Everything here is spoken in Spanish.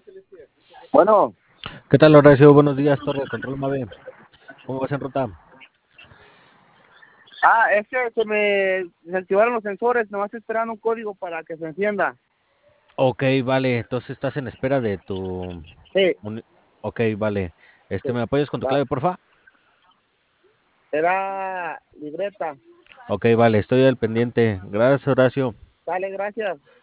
Bueno, ¿Qué tal, Horacio? Buenos días, Torre de Control Mave. ¿Cómo vas en ruta? es que se me desactivaron los sensores, nomás estoy esperando un código para que se encienda. Ok, vale. Entonces estás en espera de tu... Sí, Ok, vale. sí, ¿Me apoyas con tu va. clave, porfa? Era libreta. Ok, vale. Estoy al pendiente. Gracias, Horacio. Dale, gracias.